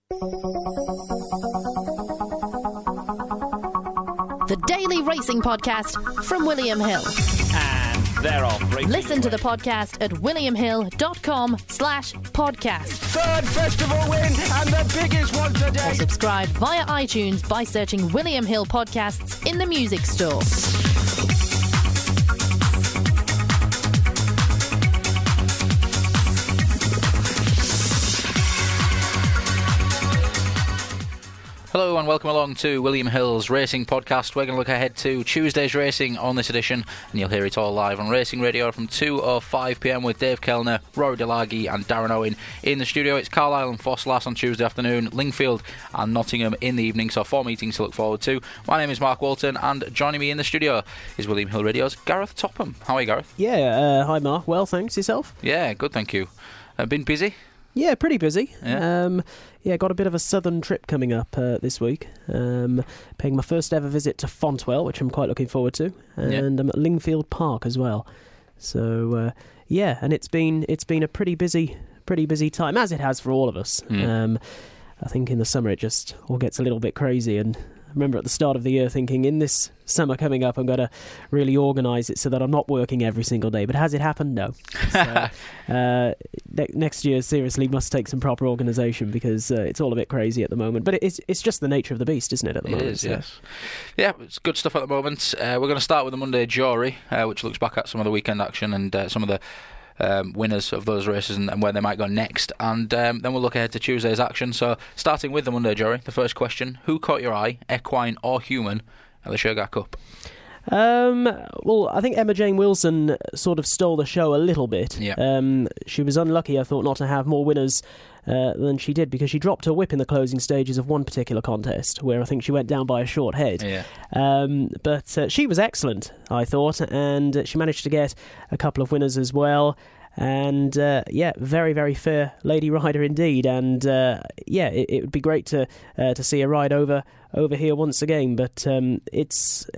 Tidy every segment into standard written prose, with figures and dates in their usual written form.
The Daily Racing Podcast from William Hill. And they're off. Listen to the podcast at williamhill.com/podcast. Third festival win and the biggest one today. Or subscribe via iTunes by searching William Hill Podcasts in the music store. Hello and welcome along to William Hill's Racing Podcast. We're going to look ahead to Tuesday's racing on this edition, and you'll hear it all live on Racing Radio from 2:05pm with Dave Kellner, Rory Delaghy and Darren Owen in the studio. It's Carlisle and Fosslas on Tuesday afternoon, Lingfield and Nottingham in the evening, so 4 meetings to look forward to. My name is Mark Walton, and joining me in the studio is William Hill Radio's Gareth Topham. How are you, Gareth? Yeah, hi Mark. Well, thanks. Yourself? Yeah, good, thank you. Been busy? Yeah, pretty busy. Yeah. Got a bit of a southern trip coming up this week. Paying my first ever visit to Fontwell, which I'm quite looking forward to, and I'm at Lingfield Park as well. So and it's been a pretty busy time, as it has for all of us. I think in the summer it just all gets a little bit crazy, and I remember at the start of the year thinking, in this summer coming up, I'm going to really organise it so that I'm not working every single day. But has it happened? No. So, next year, seriously, must take some proper organisation because it's all a bit crazy at the moment. But it's just the nature of the beast, isn't it, at the moment? It is, yes. Yeah, it's good stuff at the moment. We're going to start with the Monday Jury, which looks back at some of the weekend action and some of the winners of those races and where they might go next, and then we'll look ahead to Tuesday's action. So starting with the Monday Jury, the first question: who caught your eye, equine or human, at the Shergar Cup? Well, I think Emma Jane Wilson sort of stole the show a little bit. Yeah. She was unlucky, I thought, not to have more winners than she did, because she dropped her whip in the closing stages of one particular contest where I think she went down by a short head. Yeah. But she was excellent, I thought, and she managed to get a couple of winners as well. And very, very fair lady rider indeed. And it would be great to see her ride over here once again. But it's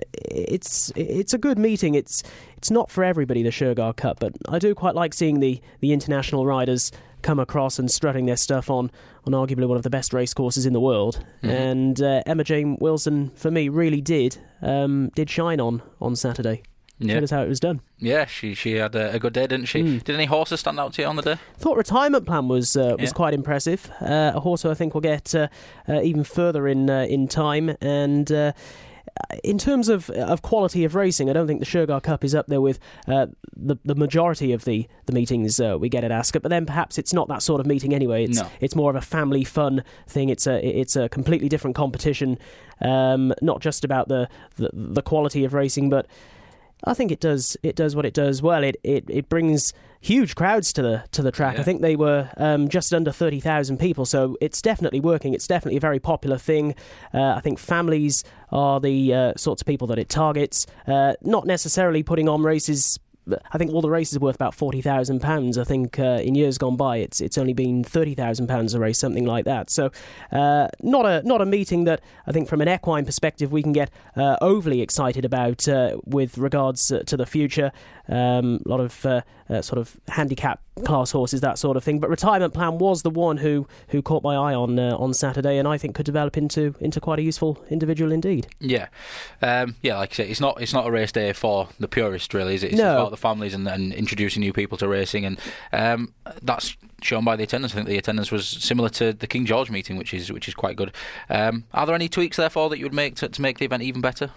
a good meeting. It's not for everybody, the Shergar Cup, but I do quite like seeing the international riders come across and strutting their stuff on arguably one of the best race courses in the world. Mm-hmm. And Emma Jane Wilson, for me, really did shine on Saturday. Yeah. Showed us how it was done. Yeah, she had a good day, didn't she? Did any horses stand out to you on the day? Thought Retirement Plan was quite impressive. A horse who I think will get even further in time. And in terms of quality of racing, I don't think the Shergar Cup is up there with the majority of the meetings we get at Ascot. But then perhaps it's not that sort of meeting anyway. It's more of a family fun thing. It's a completely different competition. Not just about the quality of racing, but I think it does what it does well. It brings huge crowds to the track. Yeah. I think they were just under 30,000 people, so it's definitely working. It's definitely a very popular thing. I think families are the sorts of people that it targets. Not necessarily putting on races. I think all the races are worth about £40,000. I think in years gone by, it's only been £30,000 a race, something like that. So not a meeting that I think from an equine perspective we can get overly excited about with regards to the future. A lot of sort of handicap class horses, that sort of thing. But Retirement Plan was the one who caught my eye on Saturday, and I think could develop into quite a useful individual indeed. Yeah, like I say, it's not a race day for the purist, really, is it? It's no. about the families and introducing new people to racing, and that's shown by the attendance. I think the attendance was similar to the King George meeting, which is quite good. Are there any tweaks, therefore, that you would make to make the event even better?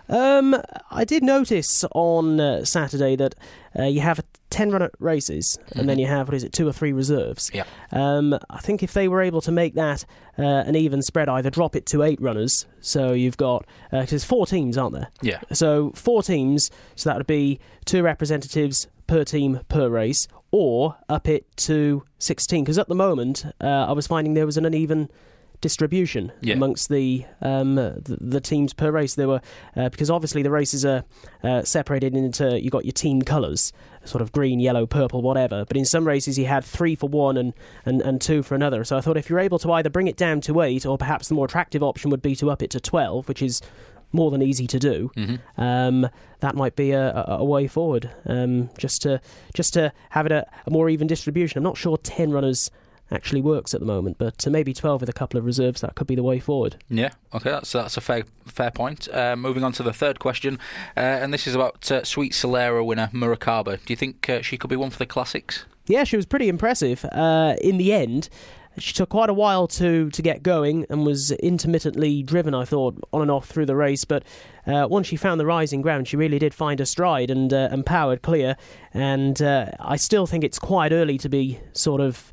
I did notice on Saturday that you have 10 run races, and then you have, 2 or 3 reserves. Yeah. I think if they were able to make that an even spread, either drop it to 8 runners, so you've got, because there's 4 teams, aren't there? Yeah. So 4 teams, so that would be 2 representatives per team per race, or up it to 16, because at the moment I was finding there was an uneven distribution amongst the teams per race. There were because obviously the races are separated into, you got your team colours, sort of green, yellow, purple, whatever. But in some races you had 3 for one and 2 for another. So I thought if you're able to either bring it down to 8, or perhaps the more attractive option would be to up it to 12, which is more than easy to do. That might be a way forward. Just to have it a more even distribution. I'm not sure 10 runners actually works at the moment. But maybe 12 with a couple of reserves, that could be the way forward. Yeah, okay, that's a fair point. Moving on to the third question, and this is about Sweet Solera winner Murakaba. Do you think she could be one for the Classics? Yeah, she was pretty impressive in the end. She took quite a while to get going and was intermittently driven, I thought, on and off through the race. But once she found the rising ground, she really did find her stride and powered clear. And I still think it's quite early to be sort of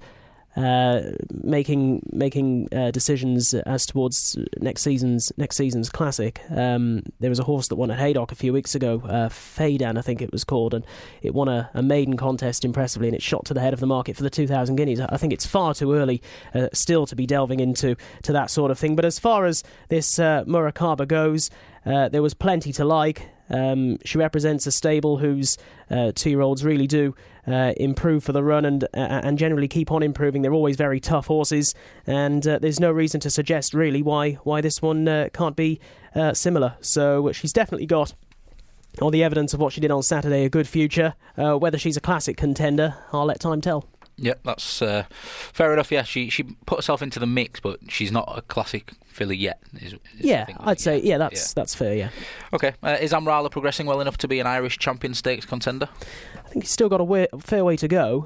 making decisions as towards next season's classic. There was a horse that won at Haydock a few weeks ago, Faydan I think it was called, and it won a maiden contest impressively, and it shot to the head of the market for the 2,000 guineas. I think it's far too early still to be delving into that sort of thing. But as far as this Murakaba goes, there was plenty to like. She represents a stable whose 2-year-olds really do improve for the run and generally keep on improving. They're always very tough horses, and there's no reason to suggest really why this one can't be similar. So she's definitely got, all the evidence of what she did on Saturday, a good future. Whether she's a classic contender, I'll let time tell. Yeah, that's fair enough. Yeah, she put herself into the mix, but she's not a classic filly yet. I'd say that's fair. Yeah. Okay, is Amrala progressing well enough to be an Irish Champion Stakes contender? I think he's still got a fair way to go.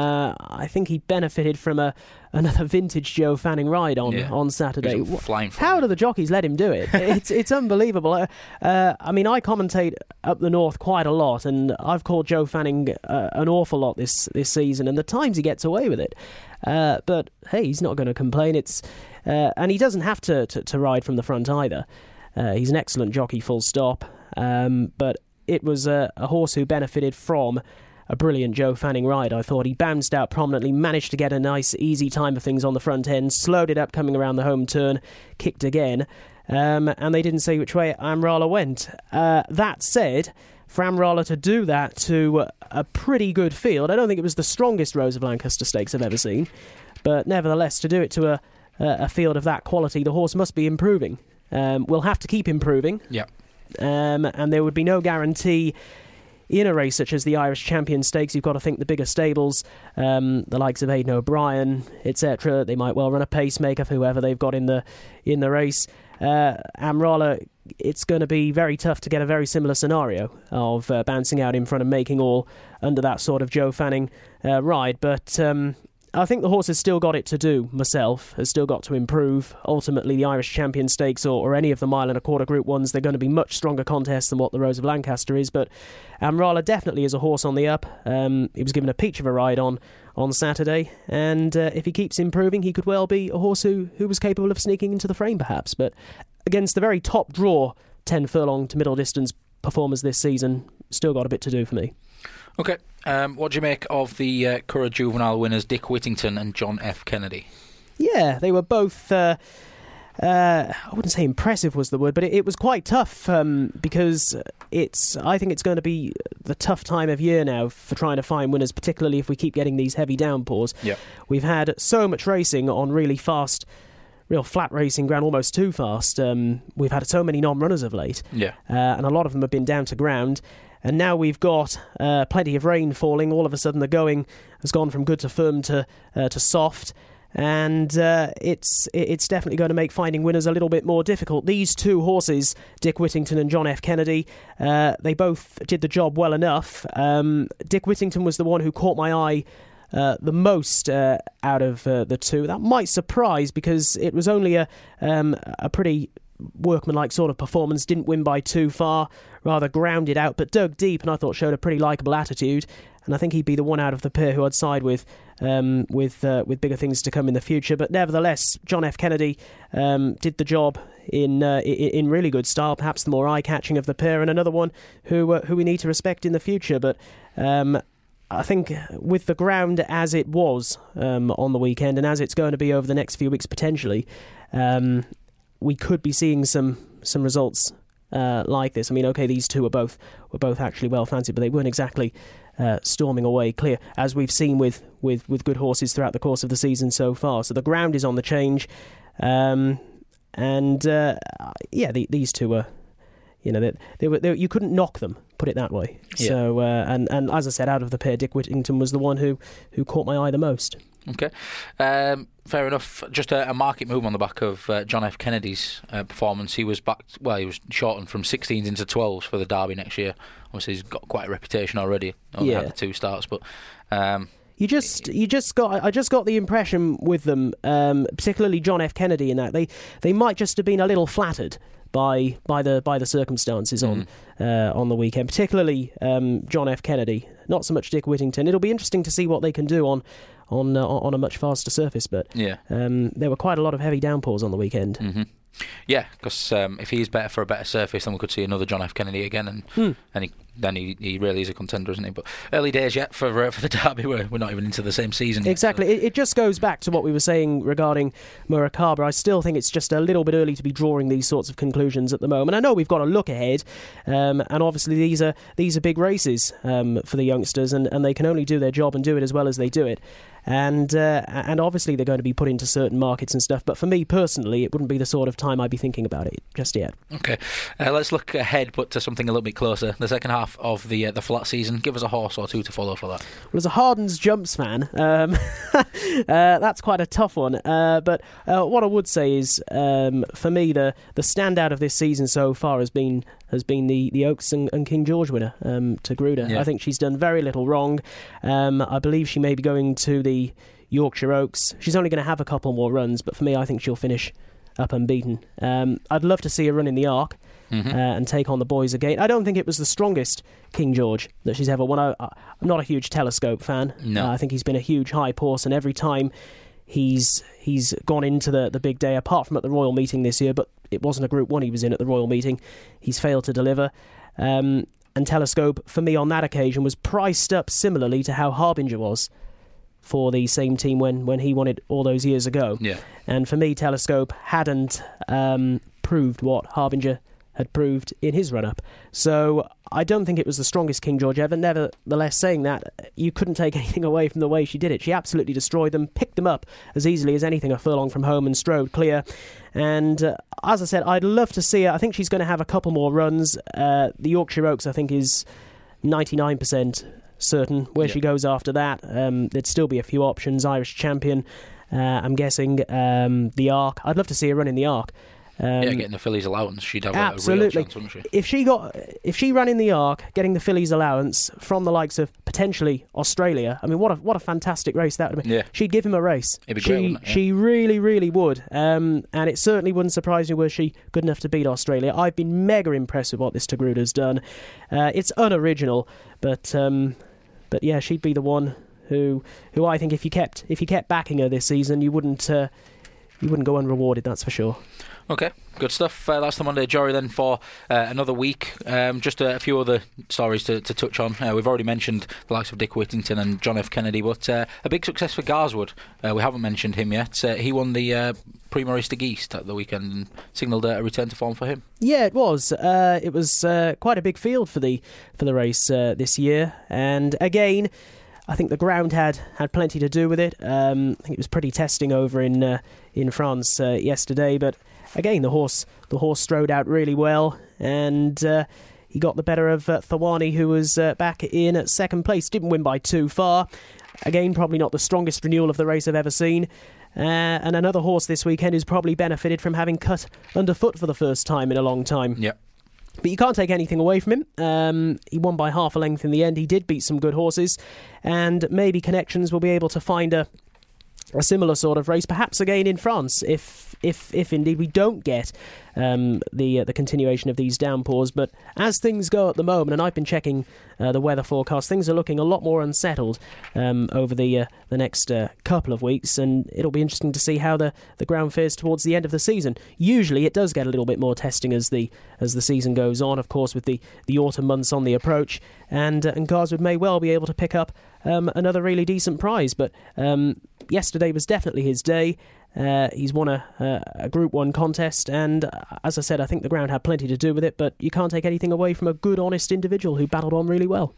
I think he benefited from another vintage Joe Fanning ride on Saturday. How do the jockeys let him do it? It's unbelievable. I mean, I commentate up the north quite a lot, and I've called Joe Fanning an awful lot this season, and the times he gets away with it. But hey, he's not going to complain. And he doesn't have to ride from the front either. He's an excellent jockey, full stop. But it was a horse who benefited from a brilliant Joe Fanning ride. I thought he bounced out prominently, managed to get a nice, easy time of things on the front end, slowed it up coming around the home turn, kicked again, and they didn't say which way Amrala went. That said, for Amrala to do that to a pretty good field, I don't think it was the strongest Rose of Lancaster Stakes I've ever seen, but nevertheless, to do it to a field of that quality, the horse must be improving. We'll have to keep improving. Yeah. And there would be no guarantee in a race such as the Irish Champion Stakes. You've got to think the bigger stables, the likes of Aidan O'Brien, etc. They might well run a pacemaker for whoever they've got in the race. Amrala, it's going to be very tough to get a very similar scenario of bouncing out in front and making all under that sort of Joe Fanning ride. But I think the horse has still got it to do. Myself has still got to improve. Ultimately, the Irish Champion Stakes or any of the mile and a quarter Group 1s, they're going to be much stronger contests than what the Rose of Lancaster is. But Amrala definitely is a horse on the up. He was given a peach of a ride on Saturday, and if he keeps improving, he could well be a horse who was capable of sneaking into the frame, perhaps. But against the very top draw 10 furlong to middle distance performers this season, still got a bit to do for me. Okay, what do you make of the Curragh Juvenile winners Dick Whittington and John F. Kennedy? Yeah, they were both, I wouldn't say impressive was the word, but it was quite tough because I think it's going to be the tough time of year now for trying to find winners, particularly if we keep getting these heavy downpours. Yeah. We've had so much racing on really fast, real flat racing ground, almost too fast. We've had so many non-runners of late, and a lot of them have been down to ground. And now we've got plenty of rain falling. All of a sudden, the going has gone from good to firm to soft, and it's definitely going to make finding winners a little bit more difficult. These two horses, Dick Whittington and John F. Kennedy, they both did the job well enough. Dick Whittington was the one who caught my eye the most out of the two. That might surprise because it was only a pretty workmanlike sort of performance. Didn't win by too far, rather grounded out, but dug deep, and I thought showed a pretty likeable attitude. And I think he'd be the one out of the pair who I'd side with bigger things to come in the future. But nevertheless, John F. Kennedy did the job in really good style, perhaps the more eye-catching of the pair, and another one who we need to respect in the future. But I think with the ground as it was on the weekend, and as it's going to be over the next few weeks potentially, we could be seeing some results like this. I mean, okay, these two were both actually well fancied, but they weren't exactly storming away clear, as we've seen with good horses throughout the course of the season so far. So the ground is on the change, these two were, they were, you couldn't knock them, put it that way. Yeah. So and as I said, out of the pair, Dick Whittington was the one who caught my eye the most. Okay. Fair enough. Just a market move on the back of John F. Kennedy's performance. He was back. Well, he was shortened from 16s into 12s for the Derby next year. Obviously, he's got quite a reputation already. Only had the 2 starts, but. I just got the impression with them, particularly John F. Kennedy, in that they might just have been a little flattered by the circumstances on the weekend, particularly John F. Kennedy. Not so much Dick Whittington. It'll be interesting to see what they can do on a much faster surface, but there were quite a lot of heavy downpours on the weekend. Mm-hmm. Yeah, because if he's better for a better surface, then we could see another John F. Kennedy again, and then he really is a contender, isn't he? But early days yet for the Derby. We're not even into the same season yet, exactly. So. It just goes back to what we were saying regarding Murakawa. I still think it's just a little bit early to be drawing these sorts of conclusions at the moment. I know we've got to look ahead, and obviously these are big races for the youngsters, and they can only do their job and do it as well as they do it. And obviously they're going to be put into certain markets and stuff, but for me personally it wouldn't be the sort of time I'd be thinking about it just yet. Okay, let's look ahead, but to something a little bit closer. The second half of the flat season. Give us a horse or 2 to follow for that. Well, as a Hardens Jumps fan, that's quite a tough one, but what I would say is for me the standout of this season so far has been the Oaks and King George winner, Togruta. Yeah. I think she's done very little wrong. I believe she may be going to the Yorkshire Oaks. She's only going to have a couple more runs, but for me, I think she'll finish up unbeaten. I'd love to see her run in the Arc and take on the boys again. I don't think it was the strongest King George that she's ever won. I'm not a huge Telescope fan. No. I think he's been a huge hype horse, and every time he's gone into the big day, apart from at the Royal Meeting this year, but it wasn't a Group 1 he was in at the Royal Meeting, he's failed to deliver. And Telescope, for me on that occasion, was priced up similarly to how Harbinger was for the same team when he won it all those years ago. Yeah. And for me, Telescope hadn't proved what Harbinger had proved in his run-up. So I don't think it was the strongest King George ever. Nevertheless, saying that, you couldn't take anything away from the way she did it. She absolutely destroyed them, picked them up as easily as anything a furlong from home, and strode clear. And as I said, I'd love to see her. I think she's going to have a couple more runs. The Yorkshire Oaks, I think, is 99% certain where she goes after that. There'd still be a few options. Irish Champion, I'm guessing. The Arc. I'd love to see her run in the Arc. Getting the fillies allowance, she'd have absolutely. A real chance, wouldn't she? If she ran in the Arc, getting the fillies allowance from the likes of potentially Australia, I mean, what a fantastic race that would be. Yeah. She'd give him a race. It'd be great, wouldn't it? Yeah. She really, really would. And it certainly wouldn't surprise me were she good enough to beat Australia. I've been mega impressed with what this Togruta's done. It's unoriginal, but yeah, she'd be the one who I think if you kept backing her this season, you wouldn't go unrewarded. That's for sure. Okay, good stuff. That's the Monday Jury then for another week. Just a few other stories to touch on. We've already mentioned the likes of Dick Whittington and John F. Kennedy, but a big success for Garswood. We haven't mentioned him yet. He won the Prix Maurice de Geest at the weekend and signalled a return to form for him. Yeah, it was. It was quite a big field for the race this year, and again, I think the ground had plenty to do with it. I think it was pretty testing over in France yesterday, but again, the horse strode out really well, and he got the better of Thawani, who was back in at second place. Didn't win by too far. Again, probably not the strongest renewal of the race I've ever seen. And another horse this weekend who's probably benefited from having cut underfoot for the first time in a long time. Yeah. But you can't take anything away from him. He won by half a length in the end. He did beat some good horses, and maybe Connections will be able to find a similar sort of race, perhaps again in France, if indeed we don't get the continuation of these downpours. But as things go at the moment, and I've been checking the weather forecast, things are looking a lot more unsettled over the next couple of weeks, and it'll be interesting to see how the ground fares towards the end of the season. Usually it does get a little bit more testing as the season goes on, of course, with the autumn months on the approach, and Garswood may well be able to pick up another really decent prize. But yesterday was definitely his day. He's won a Group 1 contest, and as I said, I think the ground had plenty to do with it, but you can't take anything away from a good, honest individual who battled on really well.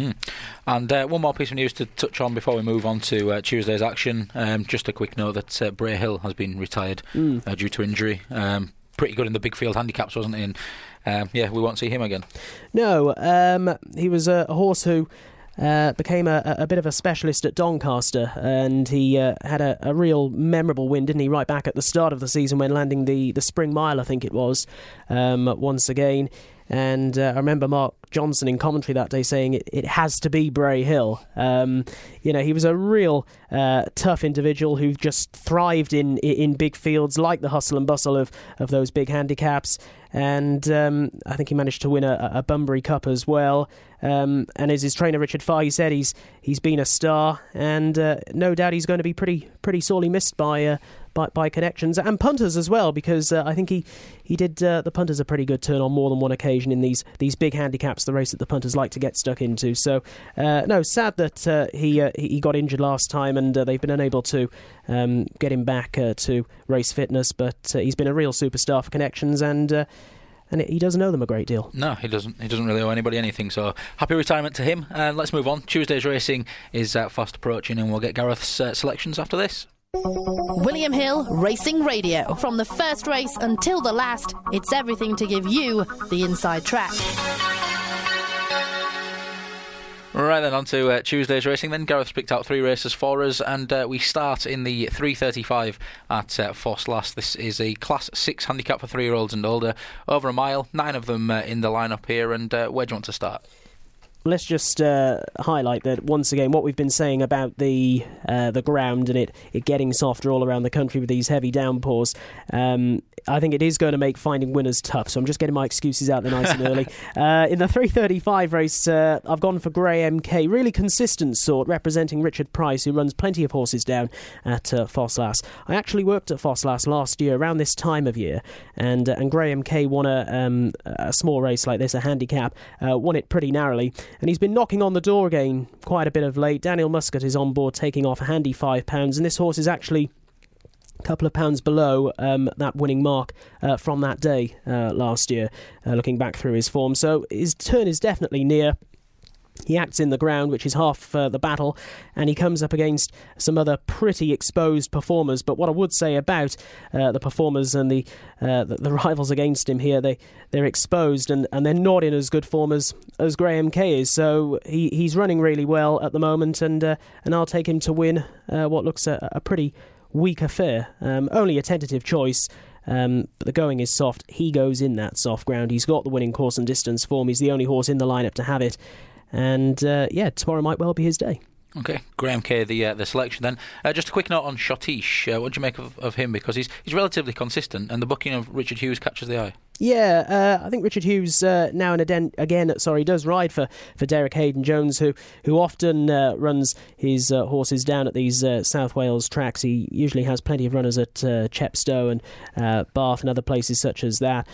And one more piece of news to touch on before we move on to Tuesday's action. Just a quick note that Bray Hill has been retired due to injury. Pretty good in the big field handicaps, wasn't he? And we won't see him again. No, he was a horse who became a bit of a specialist at Doncaster, and he had a real memorable win, didn't he, right back at the start of the season when landing the Spring Mile, I think it was, once again. And I remember Mark Johnson in commentary that day saying it has to be Bray Hill. He was a real tough individual who just thrived in big fields, like the hustle and bustle of those big handicaps. And I think he managed to win a Bunbury Cup as well. And as his trainer Richard Farr, he said he's been a star, and no doubt he's going to be pretty sorely missed by connections and punters as well, because I think he did the punters a pretty good turn on more than one occasion in these big handicaps, the race that the punters like to get stuck into. So sad that he got injured last time, and they've been unable to get him back to race fitness, but he's been a real superstar for connections, and he doesn't owe them a great deal. No, he doesn't. He doesn't really owe anybody anything, so happy retirement to him. And let's move on. Tuesday's racing is fast approaching, and we'll get Gareth's selections after this. William Hill Racing Radio. From the first race until the last, it's everything to give you the inside track. Right then, on to Tuesday's racing then. Gareth's picked out 3 races for us, and we start in the 3:35 at Foss Last. This is a Class 6 handicap for 3-year-olds and older, over a mile, 9 of them in the lineup here, and where do you want to start? Let's just highlight that once again what we've been saying about the ground and it getting softer all around the country with these heavy downpours. I think it is going to make finding winners tough, so I'm just getting my excuses out there nice and early. In the 3:35 race, I've gone for Graham K, really consistent sort, representing Richard Price, who runs plenty of horses down at Foss Last. I actually worked at Foss Last last year around this time of year, and Graham K won a small race like this, a handicap, won it pretty narrowly. And he's been knocking on the door again quite a bit of late. Daniel Muscat is on board, taking off a handy £5, and this horse is actually a couple of pounds below that winning mark from that day last year, looking back through his form. So his turn is definitely near. He acts in the ground, which is half the battle, and he comes up against some other pretty exposed performers. But what I would say about the performers and the rivals against him here, they're exposed and they're not in as good form as Graham K is. So he's running really well at the moment, and I'll take him to win what looks a pretty weak affair. Only a tentative choice. But the going is soft. He goes in that soft ground. He's got the winning course and distance form. He's the only horse in the lineup to have it. And tomorrow might well be his day. Okay, Graham K, the selection then. Just a quick note on Shotish. What do you make of him? Because he's relatively consistent, and the booking of Richard Hughes catches the eye. Yeah, I think Richard Hughes now and again does ride for Derek Hayden-Jones, who often runs his horses down at these South Wales tracks. He usually has plenty of runners at Chepstow and Bath and other places such as that.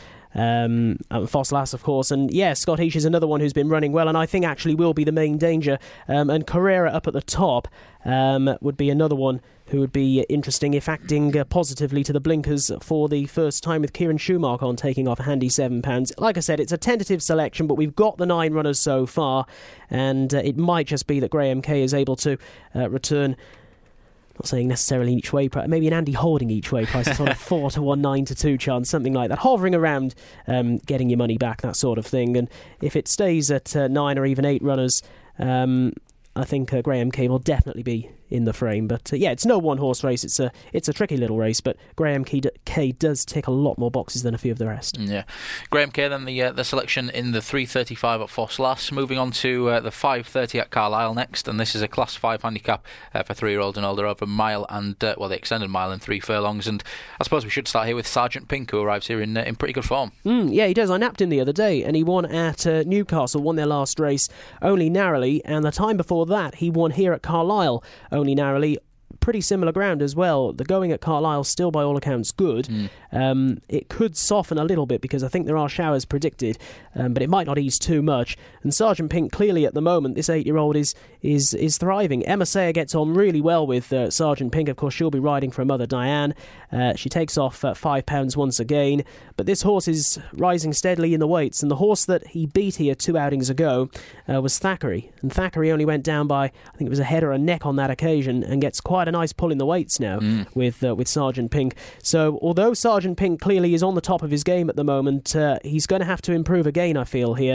Foss Last, of course, and Scottish is another one who's been running well, and I think actually will be the main danger. And Carrera up at the top would be another one who would be interesting if acting positively to the blinkers for the first time, with Kieran Schumacher on taking off a handy £7. Like I said, it's a tentative selection, but we've got the 9 runners so far, and it might just be that Graham K is able to return. Not saying necessarily each way, maybe an Andy Holding each way price, sort of 4 to 1, 9 to 2 chance, something like that, hovering around getting your money back, that sort of thing. And if it stays at 9 or even 8 runners, I think Graham K will definitely be in the frame. But it's no one-horse race. It's a tricky little race, but Graham K does tick a lot more boxes than a few of the rest. Yeah, Graham K then the selection in the 3:35 at Foss Last. Moving on to the 5:30 at Carlisle next, and this is a Class 5 handicap for 3-year-olds and older, over a mile and the extended mile and 3 furlongs. And I suppose we should start here with Sergeant Pink, who arrives here in pretty good form. Yeah, he does. I napped him the other day, and he won at Newcastle, won their last race only narrowly, and the time before that he won here at Carlisle only narrowly. Pretty similar ground as well. The going at Carlisle still by all accounts good. It could soften a little bit because I think there are showers predicted, but it might not ease too much. And Sergeant Pink, clearly at the moment, this 8-year-old is thriving. Emma Sayer gets on really well with Sergeant Pink. Of course, she'll be riding for her mother Diane. She takes off £5 once again, but this horse is rising steadily in the weights, and the horse that he beat here 2 outings ago was Thackeray, and Thackeray only went down by, I think it was a head or a neck on that occasion, and gets quite a nice pull in the weights now with Sergeant Pink. So although Sergeant Pink clearly is on the top of his game at the moment, he's going to have to improve again, I feel, here.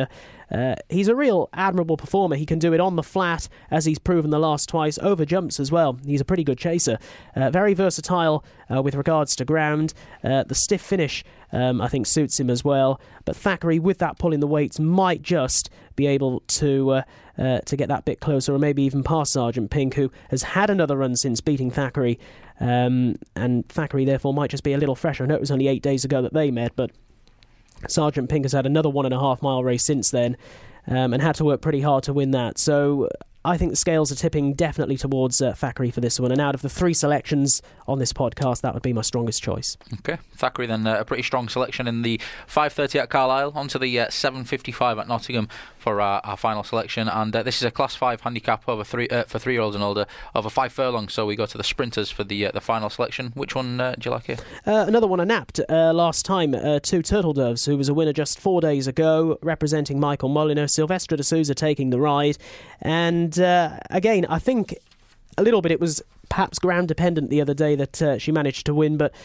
He's a real admirable performer. He can do it on the flat, as he's proven the last twice, over jumps as well. He's a pretty good chaser. Very versatile with regards to ground. The stiff finish, I think, suits him as well. But Thackeray, with that pull in the weights, might just be able to get that bit closer, or maybe even past Sergeant Pink, who has had another run since beating Thackeray. And Thackeray, therefore, might just be a little fresher. I know it was only 8 days ago that they met, but Sergeant Pink has had another 1.5 mile race since then, and had to work pretty hard to win that. So I think the scales are tipping definitely towards Thackeray for this one. And out of the 3 selections on this podcast, that would be my strongest choice. Okay, Thackeray then, a pretty strong selection in the 5:30 at Carlisle, onto the 7:55 at Nottingham for our final selection. And this is a Class 5 handicap over for 3-year-olds and older, over 5 furlongs. So we go to the sprinters for the final selection. Which one do you like here? Another one I napped last time, 2 Turtle Doves, who was a winner just 4 days ago, representing Michael Molyneux. Sylvestre de Souza taking the ride. And again, I think a little bit it was perhaps ground dependent the other day that she managed to win, but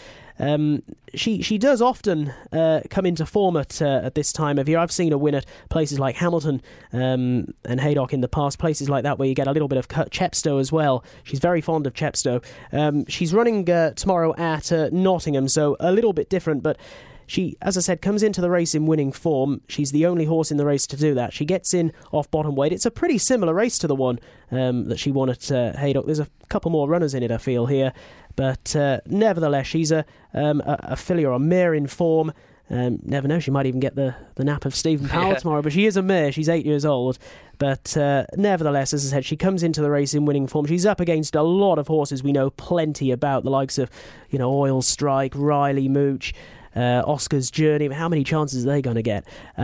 she does often come into form at this time of year. I've seen her win at places like Hamilton and Haydock in the past, places like that where you get a little bit of Chepstow as well. She's very fond of Chepstow. She's running tomorrow at Nottingham, so a little bit different, but she, as I said, comes into the race in winning form. She's the only horse in the race to do that. She gets in off bottom weight. It's a pretty similar race to the one that she won at Haydock. There's a couple more runners in it, I feel, here. But nevertheless, she's a filly or a mare in form. Never know, she might even get the nap of Stephen Powell tomorrow. But she is a mare. She's 8 years old. But nevertheless, as I said, she comes into the race in winning form. She's up against a lot of horses we know plenty about, the likes of, Oil Strike, Riley Mooch, Oscar's Journey. How many chances are they going to get?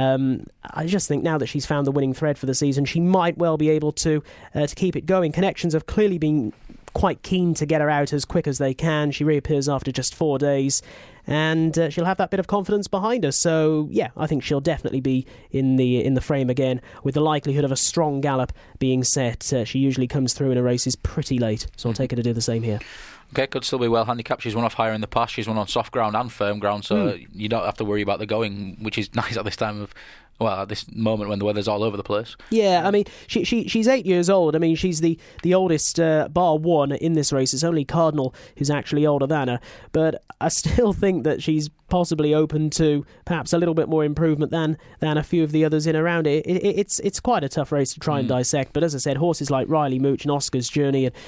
I just think now that she's found the winning thread for the season, she might well be able to keep it going. Connections have clearly been quite keen to get her out as quick as they can. She reappears after just 4 days, and she'll have that bit of confidence behind her. So yeah, I think she'll definitely be in the frame again, with the likelihood of a strong gallop being set. She usually comes through in her races pretty late, so I'll take her to do the same here. Okay, could still be well handicapped. She's won off higher in the past. She's won on soft ground and firm ground, so you don't have to worry about the going, which is nice at this time of, at this moment when the weather's all over the place. Yeah, I mean, she's 8 years old. I mean, she's the oldest, bar one in this race. It's only Cardinal who's actually older than her. But I still think that she's possibly open to perhaps a little bit more improvement than a few of the others in around it. It's quite a tough race to try and dissect. But as I said, horses like Riley Mooch and Oscar's Journey and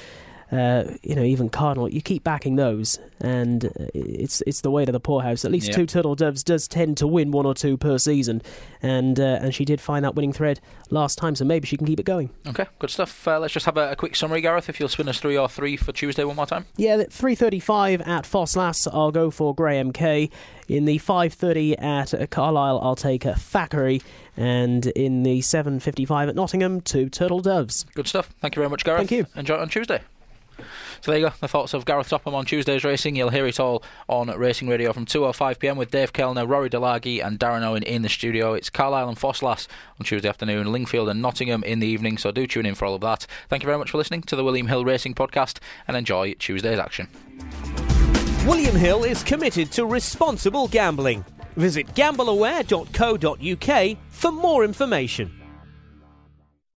even Cardinal, you keep backing those, and it's the way to the poorhouse. At least 2 Turtle Doves does tend to win 1 or 2 per season, and she did find that winning thread last time, so maybe she can keep it going. Okay, good stuff. Let's just have a quick summary, Gareth, if you'll spin us 3 or 3 for Tuesday one more time. Yeah, 3:35 at Fosslas, I'll go for Graham Kay. In the 5:30 at Carlisle, I'll take Thackeray, and in the 7:55 at Nottingham, 2 Turtle Doves. Good stuff. Thank you very much, Gareth. Thank you. Enjoy it on Tuesday. So there you go, the thoughts of Gareth Topham on Tuesday's racing. You'll hear it all on Racing Radio from 2:05pm with Dave Kellner, Rory Delaghi and Darren Owen in the studio. It's Carlisle and Fosslas on Tuesday afternoon, Lingfield and Nottingham in the evening, so do tune in for all of that. Thank you very much for listening to the William Hill Racing Podcast, and enjoy Tuesday's action. William Hill is committed to responsible gambling. Visit gambleaware.co.uk for more information.